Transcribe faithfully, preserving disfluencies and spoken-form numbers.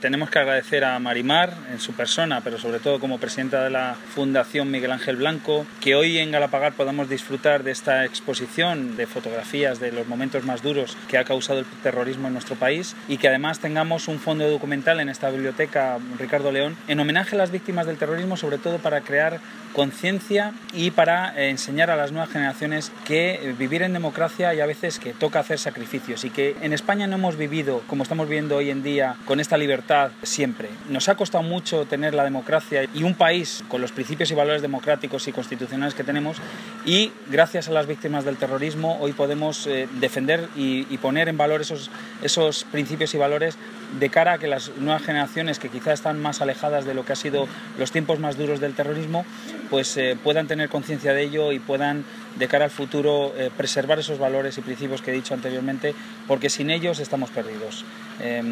Tenemos que agradecer a Marimar en su persona, pero sobre todo como presidenta de la Fundación Miguel Ángel Blanco, que hoy en Galapagar podamos disfrutar de esta exposición de fotografías de los momentos más duros que ha causado el terrorismo en nuestro país y que además tengamos un fondo documental en esta biblioteca Ricardo León en homenaje a las víctimas del terrorismo, sobre todo para crear conciencia y para enseñar a las nuevas generaciones que vivir en democracia y a veces que toca hacer sacrificios y que en España no hemos vivido como estamos viviendo hoy en día con esta libertad siempre. Nos ha costado mucho tener la democracia y un país con los principios y valores democráticos y constitucionales que tenemos y gracias a las víctimas del terrorismo hoy podemos eh, defender y, y poner en valor esos, esos principios y valores de cara a que las nuevas generaciones que quizá están más alejadas de lo que ha sido los tiempos más duros del terrorismo pues eh, puedan tener conciencia de ello y puedan de cara al futuro eh, preservar esos valores y principios que he dicho anteriormente, porque sin ellos estamos perdidos. Eh,